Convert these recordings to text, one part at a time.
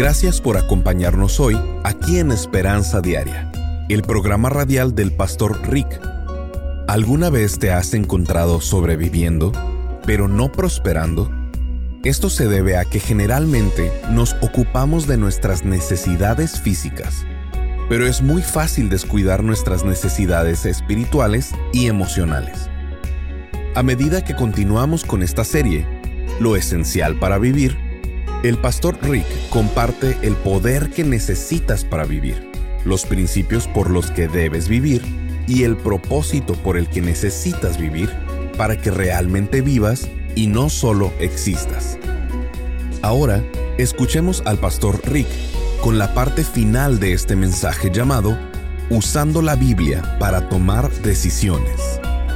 Gracias por acompañarnos hoy aquí en Esperanza Diaria, el programa radial del Pastor Rick. ¿Alguna vez te has encontrado sobreviviendo, pero no prosperando? Esto se debe a que generalmente nos ocupamos de nuestras necesidades físicas, pero es muy fácil descuidar nuestras necesidades espirituales y emocionales. A medida que continuamos con esta serie, Lo Esencial para Vivir, el Pastor Rick comparte el poder que necesitas para vivir, los principios por los que debes vivir y el propósito por el que necesitas vivir para que realmente vivas y no solo existas. Ahora, escuchemos al Pastor Rick con la parte final de este mensaje llamado Usando la Biblia para tomar decisiones.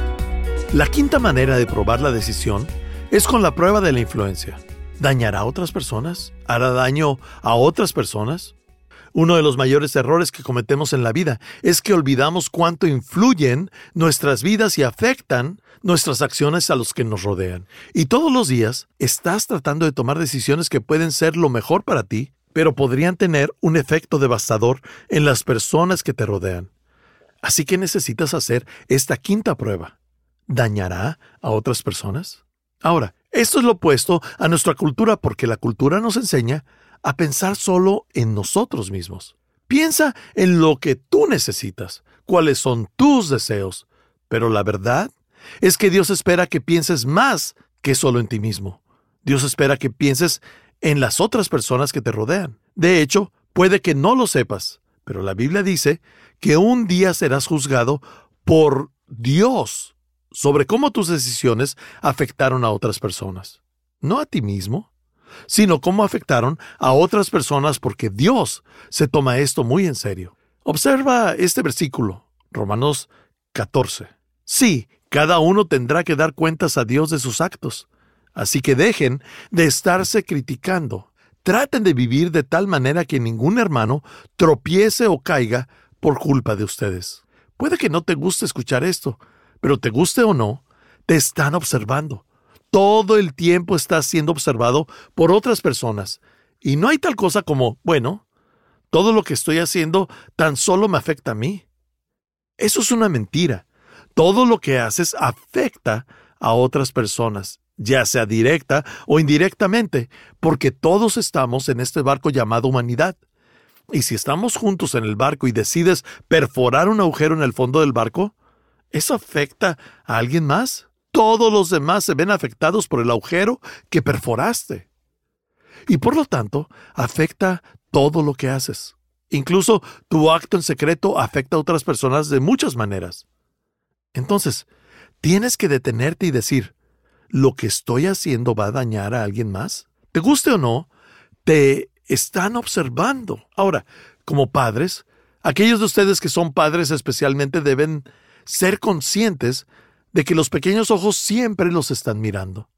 La quinta manera de probar la decisión es con la prueba de la influencia. ¿Dañará a otras personas? ¿Hará daño a otras personas? Uno de los mayores errores que cometemos en la vida es que olvidamos cuánto influyen nuestras vidas y afectan nuestras acciones a los que nos rodean. Y todos los días estás tratando de tomar decisiones que pueden ser lo mejor para ti, pero podrían tener un efecto devastador en las personas que te rodean. Así que necesitas hacer esta quinta prueba. ¿Dañará a otras personas? Ahora, esto es lo opuesto a nuestra cultura porque la cultura nos enseña a pensar solo en nosotros mismos. Piensa en lo que tú necesitas, cuáles son tus deseos, pero la verdad es que Dios espera que pienses más que solo en ti mismo. Dios espera que pienses en las otras personas que te rodean. De hecho, puede que no lo sepas, pero la Biblia dice que un día serás juzgado por Dios sobre cómo tus decisiones afectaron a otras personas. No a ti mismo, sino cómo afectaron a otras personas porque Dios se toma esto muy en serio. Observa este versículo, Romanos 14. Sí, cada uno tendrá que dar cuentas a Dios de sus actos. Así que dejen de estarse criticando. Traten de vivir de tal manera que ningún hermano tropiece o caiga por culpa de ustedes. Puede que no te guste escuchar esto, pero te guste o no, te están observando. Todo el tiempo estás siendo observado por otras personas. Y no hay tal cosa como, bueno, todo lo que estoy haciendo tan solo me afecta a mí. Eso es una mentira. Todo lo que haces afecta a otras personas, ya sea directa o indirectamente, porque todos estamos en este barco llamado humanidad. Y si estamos juntos en el barco y decides perforar un agujero en el fondo del barco, ¿eso afecta a alguien más? Todos los demás se ven afectados por el agujero que perforaste. Y por lo tanto, afecta todo lo que haces. Incluso tu acto en secreto afecta a otras personas de muchas maneras. Entonces, tienes que detenerte y decir, ¿lo que estoy haciendo va a dañar a alguien más? Te guste o no, te están observando. Ahora, como padres, aquellos de ustedes que son padres especialmente deben ser conscientes de que los pequeños ojos siempre los están mirando.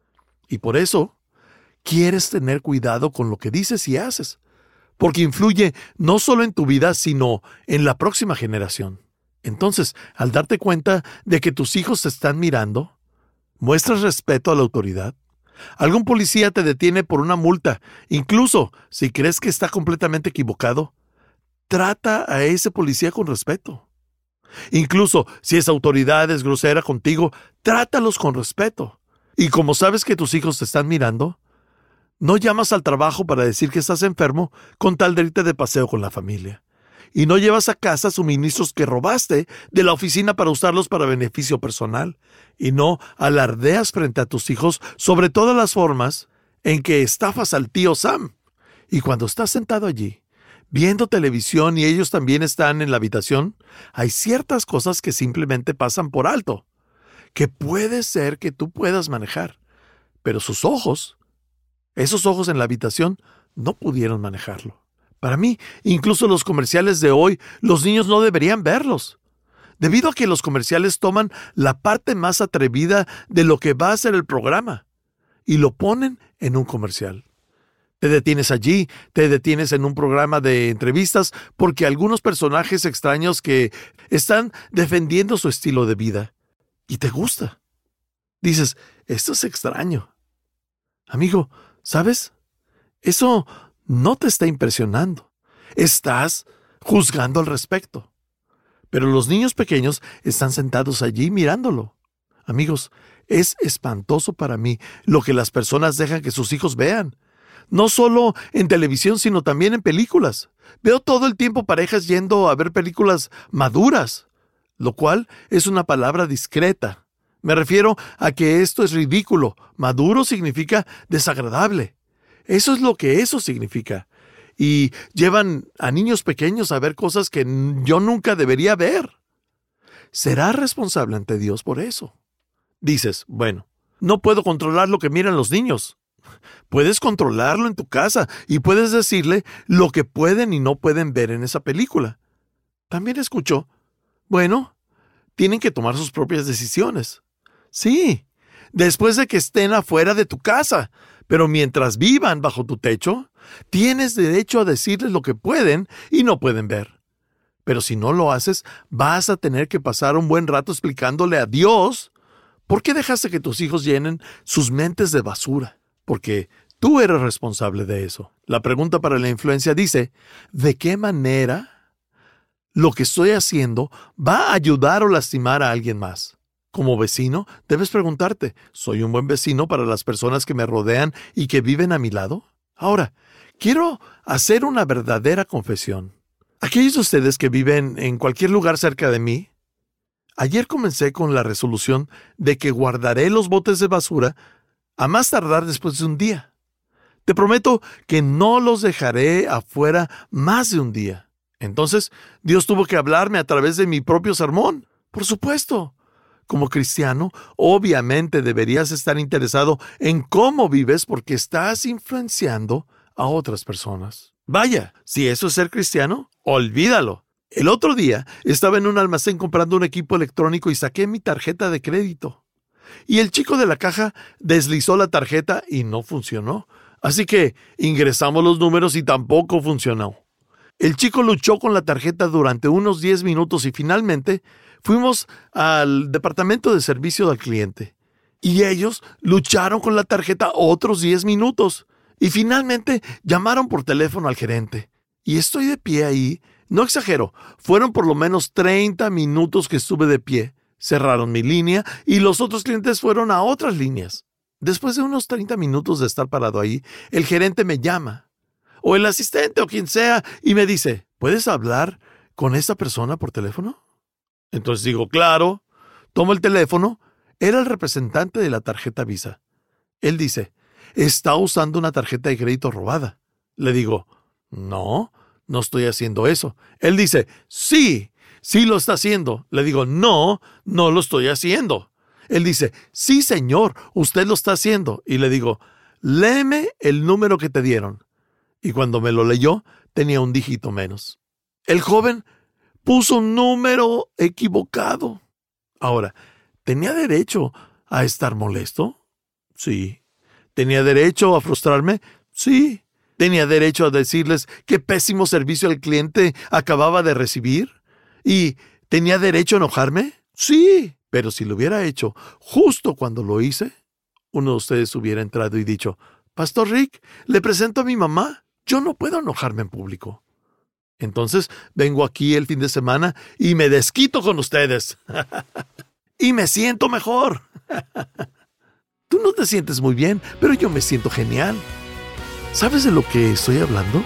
Y por eso, quieres tener cuidado con lo que dices y haces, porque influye no solo en tu vida, sino en la próxima generación. Entonces, al darte cuenta de que tus hijos te están mirando, ¿muestras respeto a la autoridad? Algún policía te detiene por una multa, incluso si crees que está completamente equivocado, trata a ese policía con respeto. Incluso si esa autoridad es grosera contigo, trátalos con respeto. Y como sabes que tus hijos te están mirando, no llamas al trabajo para decir que estás enfermo con tal de irte de paseo con la familia. Y no llevas a casa suministros que robaste de la oficina para usarlos para beneficio personal. Y no alardeas frente a tus hijos sobre todas las formas en que estafas al tío Sam. Y cuando estás sentado allí, viendo televisión y ellos también están en la habitación, hay ciertas cosas que simplemente pasan por alto, que puede ser que tú puedas manejar, pero sus ojos, esos ojos en la habitación, no pudieron manejarlo. Para mí, incluso los comerciales de hoy, los niños no deberían verlos, debido a que los comerciales toman la parte más atrevida de lo que va a ser el programa y lo ponen en un comercial. Te detienes allí, te detienes en un programa de entrevistas porque algunos personajes extraños que están defendiendo su estilo de vida y te gusta. Dices, esto es extraño. Amigo, ¿sabes? Eso no te está impresionando. Estás juzgando al respecto. Pero los niños pequeños están sentados allí mirándolo. Amigos, es espantoso para mí lo que las personas dejan que sus hijos vean. No solo en televisión, sino también en películas. Veo todo el tiempo parejas yendo a ver películas maduras, lo cual es una palabra discreta. Me refiero a que esto es ridículo. Maduro significa desagradable. Eso es lo que eso significa. Y llevan a niños pequeños a ver cosas que yo nunca debería ver. ¿Serás responsable ante Dios por eso? Dices, bueno, no puedo controlar lo que miran los niños. Puedes controlarlo en tu casa y puedes decirle lo que pueden y no pueden ver en esa película. También escucho, bueno, tienen que tomar sus propias decisiones. Sí, después de que estén afuera de tu casa, pero mientras vivan bajo tu techo, tienes derecho a decirles lo que pueden y no pueden ver. Pero si no lo haces, vas a tener que pasar un buen rato explicándole a Dios por qué dejaste que tus hijos llenen sus mentes de basura. Porque tú eres responsable de eso. La pregunta para la influencia dice, ¿de qué manera lo que estoy haciendo va a ayudar o lastimar a alguien más? Como vecino, debes preguntarte, ¿soy un buen vecino para las personas que me rodean y que viven a mi lado? Ahora, quiero hacer una verdadera confesión. Aquellos de ustedes que viven en cualquier lugar cerca de mí, ayer comencé con la resolución de que guardaré los botes de basura a más tardar después de un día. Te prometo que no los dejaré afuera más de un día. Entonces, Dios tuvo que hablarme a través de mi propio sermón. Por supuesto. Como cristiano, obviamente deberías estar interesado en cómo vives porque estás influenciando a otras personas. Vaya, si eso es ser cristiano, olvídalo. El otro día estaba en un almacén comprando un equipo electrónico y saqué mi tarjeta de crédito. Y el chico de la caja deslizó la tarjeta y no funcionó. Así que ingresamos los números y tampoco funcionó. El chico luchó con la tarjeta durante unos 10 minutos y finalmente fuimos al departamento de servicio al cliente. Y ellos lucharon con la tarjeta otros 10 minutos. Y finalmente llamaron por teléfono al gerente. Y estoy de pie ahí. No exagero, fueron por lo menos 30 minutos que estuve de pie. Cerraron mi línea y los otros clientes fueron a otras líneas. Después de unos 30 minutos de estar parado ahí, el gerente me llama, o el asistente o quien sea, y me dice, ¿puedes hablar con esta persona por teléfono? Entonces digo, claro. Tomo el teléfono. Era el representante de la tarjeta Visa. Él dice, está usando una tarjeta de crédito robada. Le digo, no estoy haciendo eso. Él dice, sí lo está haciendo. Le digo, no lo estoy haciendo. Él dice, sí, señor, usted lo está haciendo. Y le digo, léeme el número que te dieron. Y cuando me lo leyó, tenía un dígito menos. El joven puso un número equivocado. Ahora, ¿tenía derecho a estar molesto? Sí. ¿Tenía derecho a frustrarme? Sí. ¿Tenía derecho a decirles qué pésimo servicio al cliente acababa de recibir? ¿Y tenía derecho a enojarme? Sí, pero si lo hubiera hecho justo cuando lo hice, uno de ustedes hubiera entrado y dicho, Pastor Rick, le presento a mi mamá. Yo no puedo enojarme en público. Entonces vengo aquí el fin de semana y me desquito con ustedes. Y me siento mejor. Tú no te sientes muy bien, pero yo me siento genial. ¿Sabes de lo que estoy hablando?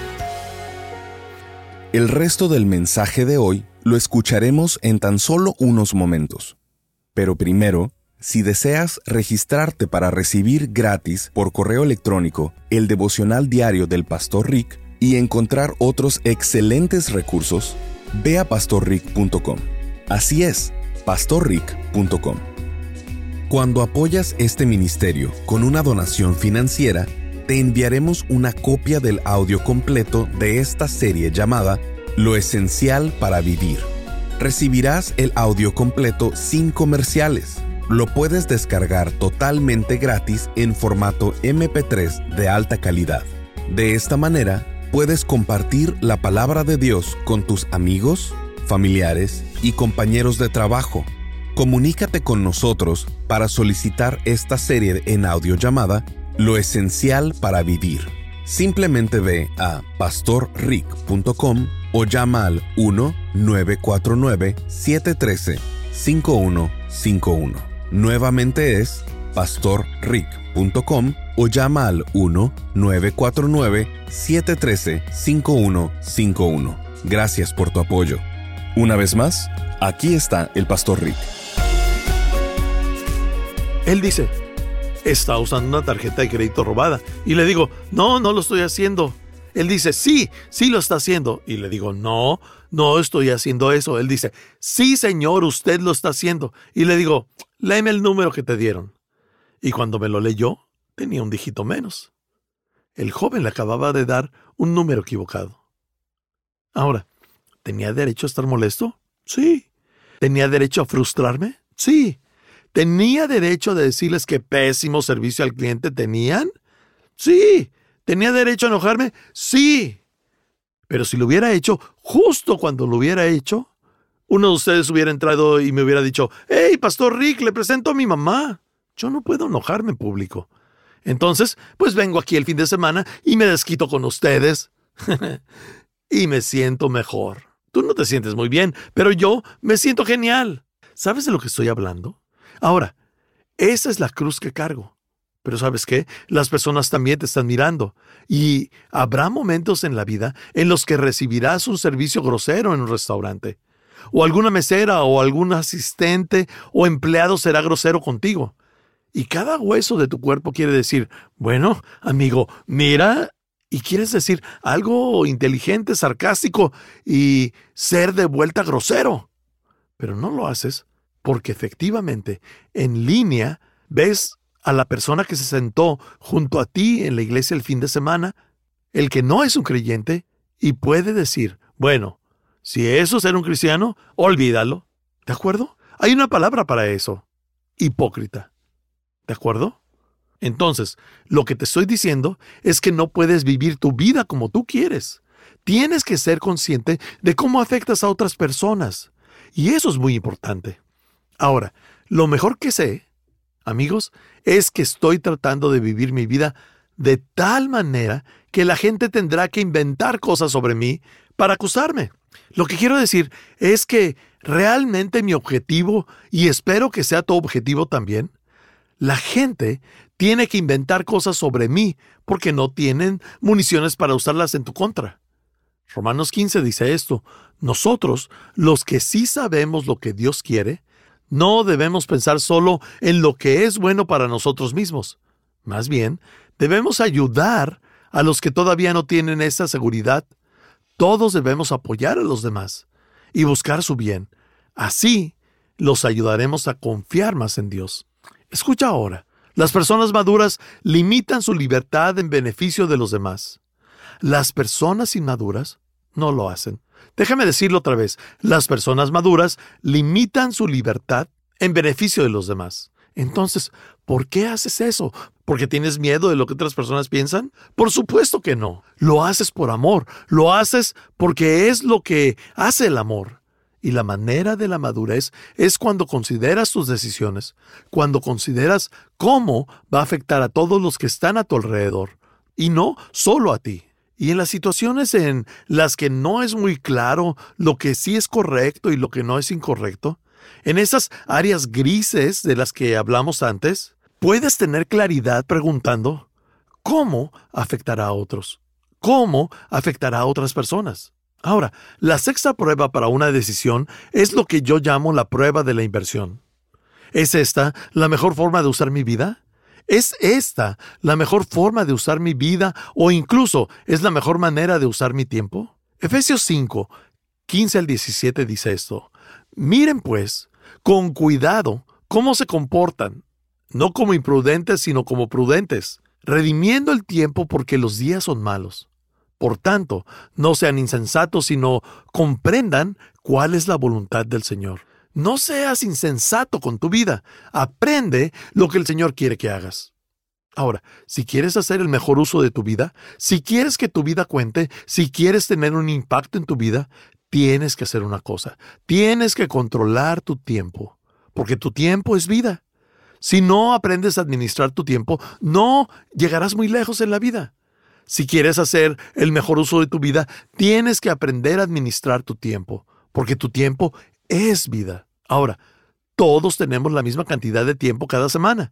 El resto del mensaje de hoy lo escucharemos en tan solo unos momentos. Pero primero, si deseas registrarte para recibir gratis por correo electrónico el devocional diario del Pastor Rick y encontrar otros excelentes recursos, ve a pastorrick.com. Así es, pastorrick.com. Cuando apoyas este ministerio con una donación financiera, te enviaremos una copia del audio completo de esta serie llamada Lo Esencial para Vivir. Recibirás el audio completo sin comerciales. Lo puedes descargar totalmente gratis en formato MP3 de alta calidad. De esta manera, puedes compartir la palabra de Dios con tus amigos, familiares y compañeros de trabajo. Comunícate con nosotros para solicitar esta serie en audio llamada Lo Esencial para Vivir. Simplemente ve a pastorrick.com o llama al 1-949-713-5151. Nuevamente es pastorrick.com o llama al 1-949-713-5151. Gracias por tu apoyo. Una vez más, aquí está el Pastor Rick. Él dice, está usando una tarjeta de crédito robada. Y le digo, no lo estoy haciendo. Él dice, sí lo está haciendo. Y le digo, no estoy haciendo eso. Él dice, sí, señor, usted lo está haciendo. Y le digo, léeme el número que te dieron. Y cuando me lo leyó, tenía un dígito menos. El joven le acababa de dar un número equivocado. Ahora, ¿tenía derecho a estar molesto? Sí. ¿Tenía derecho a frustrarme? Sí. ¿Tenía derecho a decirles qué pésimo servicio al cliente tenían? Sí. ¿Tenía derecho a enojarme? Sí. Pero si lo hubiera hecho, justo cuando lo hubiera hecho, uno de ustedes hubiera entrado y me hubiera dicho, «Hey, Pastor Rick, le presento a mi mamá». Yo no puedo enojarme en público. Entonces, pues vengo aquí el fin de semana y me desquito con ustedes. Y me siento mejor. Tú no te sientes muy bien, pero yo me siento genial. ¿Sabes de lo que estoy hablando? Ahora, esa es la cruz que cargo. Pero ¿sabes qué? Las personas también te están mirando. Y habrá momentos en la vida en los que recibirás un servicio grosero en un restaurante. O alguna mesera o algún asistente o empleado será grosero contigo. Y cada hueso de tu cuerpo quiere decir, bueno, amigo, mira, y quieres decir algo inteligente, sarcástico y ser de vuelta grosero. Pero no lo haces porque efectivamente en línea ves a la persona que se sentó junto a ti en la iglesia el fin de semana, el que no es un creyente, y puede decir, bueno, si eso es ser un cristiano, olvídalo. ¿De acuerdo? Hay una palabra para eso, hipócrita. ¿De acuerdo? Entonces, lo que te estoy diciendo es que no puedes vivir tu vida como tú quieres. Tienes que ser consciente de cómo afectas a otras personas. Y eso es muy importante. Ahora, lo mejor que sé, amigos, es que estoy tratando de vivir mi vida de tal manera que la gente tendrá que inventar cosas sobre mí para acusarme. Lo que quiero decir es que realmente mi objetivo, y espero que sea tu objetivo también, la gente tiene que inventar cosas sobre mí porque no tienen municiones para usarlas en tu contra. Romanos 15 dice esto: nosotros, los que sí sabemos lo que Dios quiere, no debemos pensar solo en lo que es bueno para nosotros mismos. Más bien, debemos ayudar a los que todavía no tienen esa seguridad. Todos debemos apoyar a los demás y buscar su bien. Así, los ayudaremos a confiar más en Dios. Escucha ahora. Las personas maduras limitan su libertad en beneficio de los demás. Las personas inmaduras no lo hacen. Déjame decirlo otra vez. Las personas maduras limitan su libertad en beneficio de los demás. Entonces, ¿por qué haces eso? ¿Porque tienes miedo de lo que otras personas piensan? Por supuesto que no. Lo haces por amor. Lo haces porque es lo que hace el amor. Y la manera de la madurez es cuando consideras tus decisiones, cuando consideras cómo va a afectar a todos los que están a tu alrededor, y no solo a ti. Y en las situaciones en las que no es muy claro lo que sí es correcto y lo que no es incorrecto, en esas áreas grises de las que hablamos antes, puedes tener claridad preguntando, ¿cómo afectará a otros? ¿Cómo afectará a otras personas? Ahora, la sexta prueba para una decisión es lo que yo llamo la prueba de la inversión. ¿Es esta la mejor forma de usar mi vida? ¿Es esta la mejor forma de usar mi vida o incluso es la mejor manera de usar mi tiempo? Efesios 5, 15 al 17 dice esto: miren pues, con cuidado, cómo se comportan, no como imprudentes, sino como prudentes, redimiendo el tiempo porque los días son malos. Por tanto, no sean insensatos, sino comprendan cuál es la voluntad del Señor. No seas insensato con tu vida. Aprende lo que el Señor quiere que hagas. Ahora, si quieres hacer el mejor uso de tu vida, si quieres que tu vida cuente, si quieres tener un impacto en tu vida, tienes que hacer una cosa. Tienes que controlar tu tiempo, porque tu tiempo es vida. Si no aprendes a administrar tu tiempo, no llegarás muy lejos en la vida. Si quieres hacer el mejor uso de tu vida, tienes que aprender a administrar tu tiempo, porque tu tiempo es vida. Ahora, todos tenemos la misma cantidad de tiempo cada semana,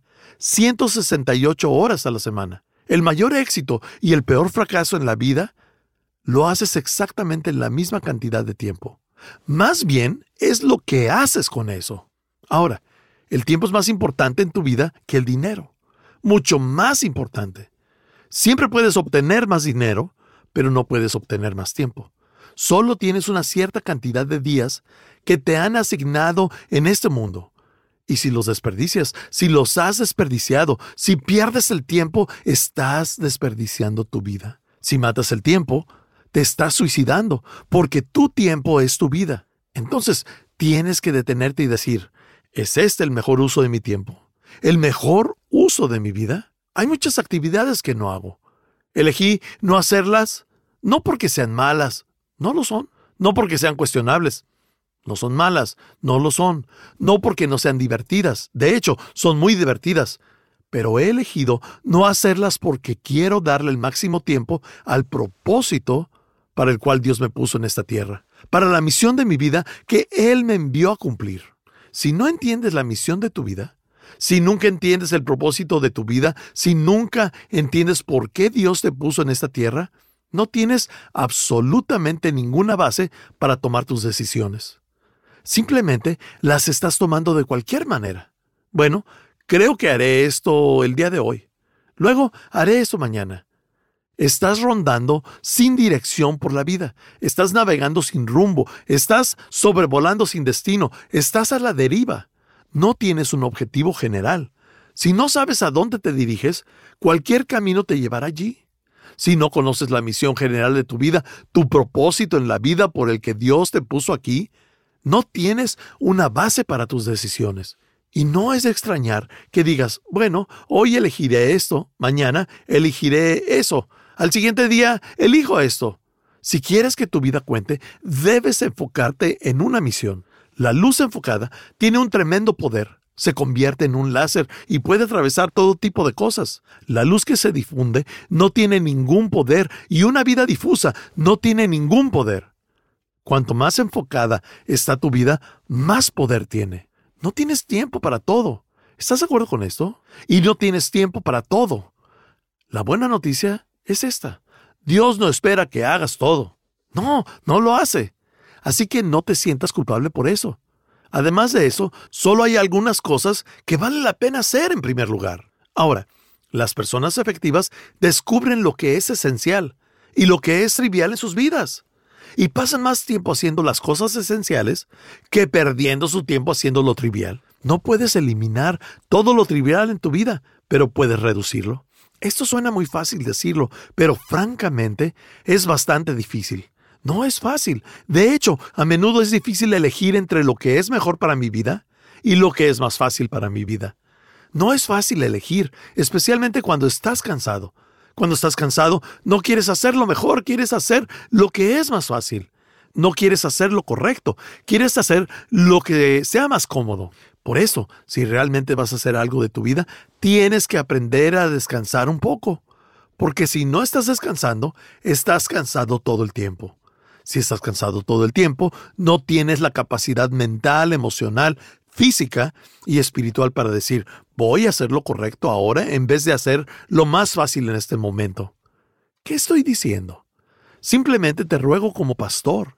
168 horas a la semana. El mayor éxito y el peor fracaso en la vida lo haces exactamente en la misma cantidad de tiempo. Más bien, es lo que haces con eso. Ahora, el tiempo es más importante en tu vida que el dinero. Mucho más importante. Siempre puedes obtener más dinero, pero no puedes obtener más tiempo. Solo tienes una cierta cantidad de días que te han asignado en este mundo. Y si los desperdicias, si los has desperdiciado, si pierdes el tiempo, estás desperdiciando tu vida. Si matas el tiempo, te estás suicidando, porque tu tiempo es tu vida. Entonces, tienes que detenerte y decir, ¿es este el mejor uso de mi tiempo? ¿El mejor uso de mi vida? Hay muchas actividades que no hago. Elegí no hacerlas, no porque sean malas, no lo son. No porque sean cuestionables, no son malas, no lo son. No porque no sean divertidas, de hecho, son muy divertidas. Pero he elegido no hacerlas porque quiero darle el máximo tiempo al propósito para el cual Dios me puso en esta tierra, para la misión de mi vida que Él me envió a cumplir. Si no entiendes la misión de tu vida, si nunca entiendes el propósito de tu vida, si nunca entiendes por qué Dios te puso en esta tierra, no tienes absolutamente ninguna base para tomar tus decisiones. Simplemente las estás tomando de cualquier manera. Bueno, creo que haré esto el día de hoy. Luego haré esto mañana. Estás rondando sin dirección por la vida. Estás navegando sin rumbo. Estás sobrevolando sin destino. Estás a la deriva. No tienes un objetivo general. Si no sabes a dónde te diriges, cualquier camino te llevará allí. Si no conoces la misión general de tu vida, tu propósito en la vida por el que Dios te puso aquí, no tienes una base para tus decisiones. Y no es de extrañar que digas, bueno, hoy elegiré esto, mañana elegiré eso, al siguiente día elijo esto. Si quieres que tu vida cuente, debes enfocarte en una misión. La luz enfocada tiene un tremendo poder. Se convierte en un láser y puede atravesar todo tipo de cosas. La luz que se difunde no tiene ningún poder y una vida difusa no tiene ningún poder. Cuanto más enfocada está tu vida, más poder tiene. No tienes tiempo para todo. ¿Estás de acuerdo con esto? Y no tienes tiempo para todo. La buena noticia es esta. Dios no espera que hagas todo. No lo hace. Así que no te sientas culpable por eso. Además de eso, solo hay algunas cosas que vale la pena hacer en primer lugar. Ahora, las personas efectivas descubren lo que es esencial y lo que es trivial en sus vidas. Y pasan más tiempo haciendo las cosas esenciales que perdiendo su tiempo haciendo lo trivial. No puedes eliminar todo lo trivial en tu vida, pero puedes reducirlo. Esto suena muy fácil decirlo, pero francamente es bastante difícil. No es fácil. De hecho, a menudo es difícil elegir entre lo que es mejor para mi vida y lo que es más fácil para mi vida. No es fácil elegir, especialmente cuando estás cansado. Cuando estás cansado, no quieres hacer lo mejor, quieres hacer lo que es más fácil. No quieres hacer lo correcto, quieres hacer lo que sea más cómodo. Por eso, si realmente vas a hacer algo de tu vida, tienes que aprender a descansar un poco. Porque si no estás descansando, estás cansado todo el tiempo. Si estás cansado todo el tiempo, no tienes la capacidad mental, emocional, física y espiritual para decir, voy a hacer lo correcto ahora en vez de hacer lo más fácil en este momento. ¿Qué estoy diciendo? Simplemente te ruego como pastor.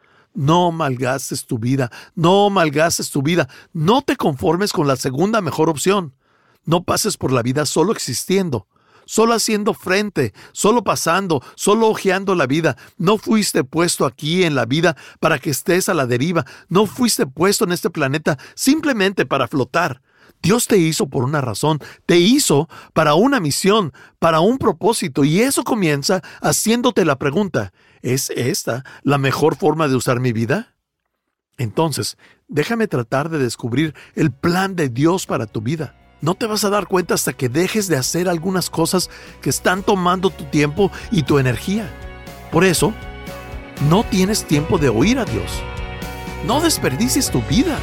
No malgastes tu vida, no malgastes tu vida. No te conformes con la segunda mejor opción. No pases por la vida solo existiendo. Solo haciendo frente, solo pasando, solo ojeando la vida. No fuiste puesto aquí en la vida para que estés a la deriva. No fuiste puesto en este planeta simplemente para flotar. Dios te hizo por una razón. Te hizo para una misión, para un propósito. Y eso comienza haciéndote la pregunta, ¿es esta la mejor forma de usar mi vida? Entonces, déjame tratar de descubrir el plan de Dios para tu vida. No te vas a dar cuenta hasta que dejes de hacer algunas cosas que están tomando tu tiempo y tu energía. Por eso, no tienes tiempo de oír a Dios. No desperdicies tu vida.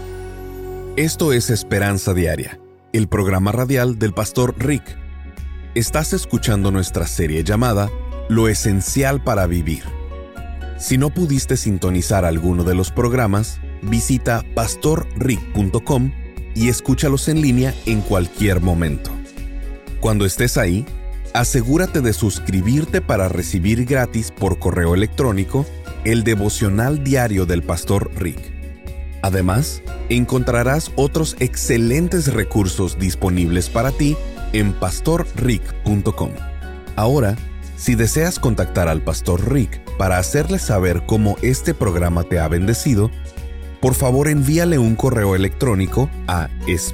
Esto es Esperanza Diaria, el programa radial del pastor Rick. Estás escuchando nuestra serie llamada Lo Esencial para Vivir. Si no pudiste sintonizar alguno de los programas, visita pastorrick.com y escúchalos en línea en cualquier momento. Cuando estés ahí, asegúrate de suscribirte para recibir gratis por correo electrónico el devocional diario del Pastor Rick. Además, encontrarás otros excelentes recursos disponibles para ti en pastorrick.com. Ahora, si deseas contactar al Pastor Rick para hacerle saber cómo este programa te ha bendecido, por favor envíale un correo electrónico a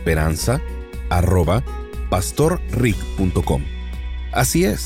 esperanza@pastorrick.com. Así es,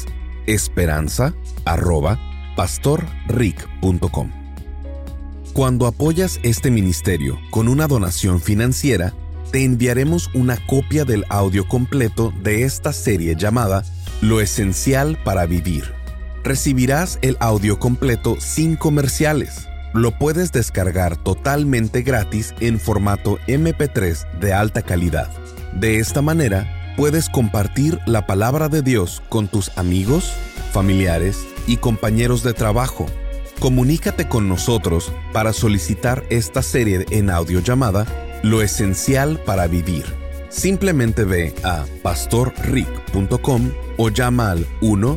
esperanza@pastorrick.com. Cuando apoyas este ministerio con una donación financiera, te enviaremos una copia del audio completo de esta serie llamada Lo Esencial para Vivir. Recibirás el audio completo sin comerciales. Lo puedes descargar totalmente gratis en formato MP3 de alta calidad. De esta manera, puedes compartir la palabra de Dios con tus amigos, familiares y compañeros de trabajo. Comunícate con nosotros para solicitar esta serie en audio llamada Lo Esencial para Vivir. Simplemente ve a pastorrick.com o llama al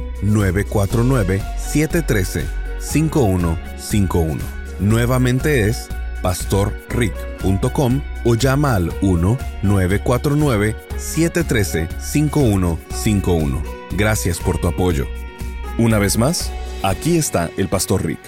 1-949-713-5151. Nuevamente es pastorrick.com o llama al 1-949-713-5151. Gracias por tu apoyo. Una vez más, aquí está el Pastor Rick.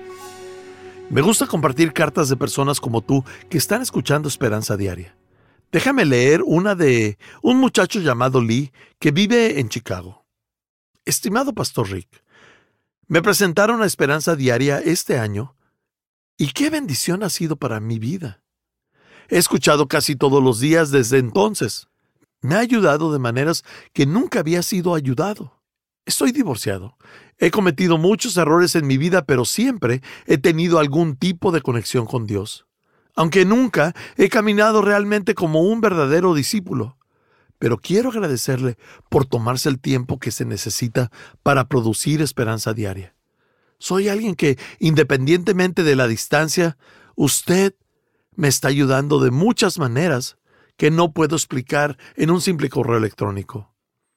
Me gusta compartir cartas de personas como tú que están escuchando Esperanza Diaria. Déjame leer una de un muchacho llamado Lee que vive en Chicago. Estimado Pastor Rick, me presentaron a Esperanza Diaria este año y qué bendición ha sido para mi vida. He escuchado casi todos los días desde entonces. Me ha ayudado de maneras que nunca había sido ayudado. Estoy divorciado. He cometido muchos errores en mi vida, pero siempre he tenido algún tipo de conexión con Dios. Aunque nunca he caminado realmente como un verdadero discípulo. Pero quiero agradecerle por tomarse el tiempo que se necesita para producir Esperanza Diaria. Soy alguien que, independientemente de la distancia, usted me está ayudando de muchas maneras que no puedo explicar en un simple correo electrónico.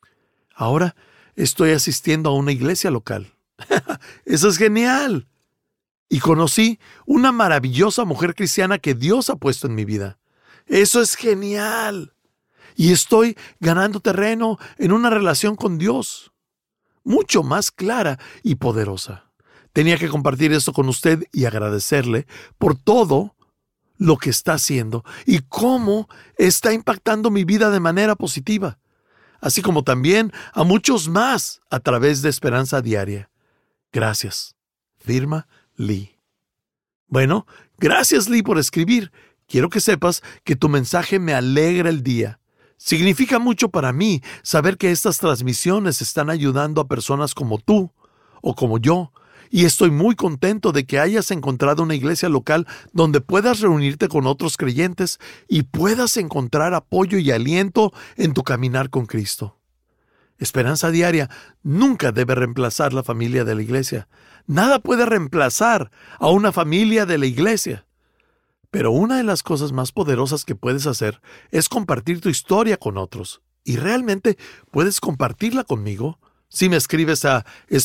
Ahora estoy asistiendo a una iglesia local. ¡Eso es genial! Y conocí una maravillosa mujer cristiana que Dios ha puesto en mi vida. ¡Eso es genial! Y estoy ganando terreno en una relación con Dios, mucho más clara y poderosa. Tenía que compartir esto con usted y agradecerle por todo lo que está haciendo y cómo está impactando mi vida de manera positiva, así como también a muchos más a través de Esperanza Diaria. Gracias. Firma Lee. Bueno, gracias Lee por escribir. Quiero que sepas que tu mensaje me alegra el día. Significa mucho para mí saber que estas transmisiones están ayudando a personas como tú o como yo, y estoy muy contento de que hayas encontrado una iglesia local donde puedas reunirte con otros creyentes y puedas encontrar apoyo y aliento en tu caminar con Cristo. Esperanza Diaria nunca debe reemplazar la familia de la iglesia. Nada puede reemplazar a una familia de la iglesia. Pero una de las cosas más poderosas que puedes hacer es compartir tu historia con otros. Y realmente puedes compartirla conmigo si me escribes a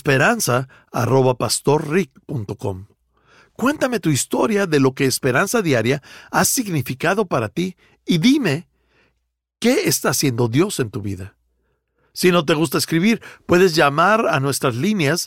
esperanza@pastorrick.com. Cuéntame tu historia de lo que Esperanza Diaria ha significado para ti y dime qué está haciendo Dios en tu vida. Si no te gusta escribir, puedes llamar a nuestras líneas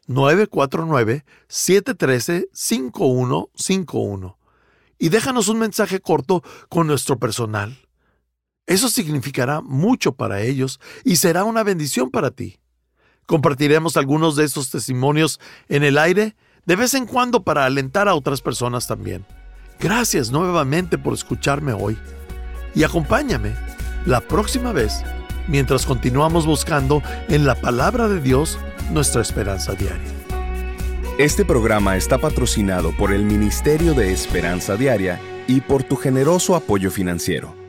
949-713-5151 y déjanos un mensaje corto con nuestro personal. Eso significará mucho para ellos y será una bendición para ti. Compartiremos algunos de estos testimonios en el aire de vez en cuando para alentar a otras personas también. Gracias nuevamente por escucharme hoy y acompáñame la próxima vez mientras continuamos buscando en la palabra de Dios nuestra esperanza diaria. Este programa está patrocinado por el Ministerio de Esperanza Diaria y por tu generoso apoyo financiero.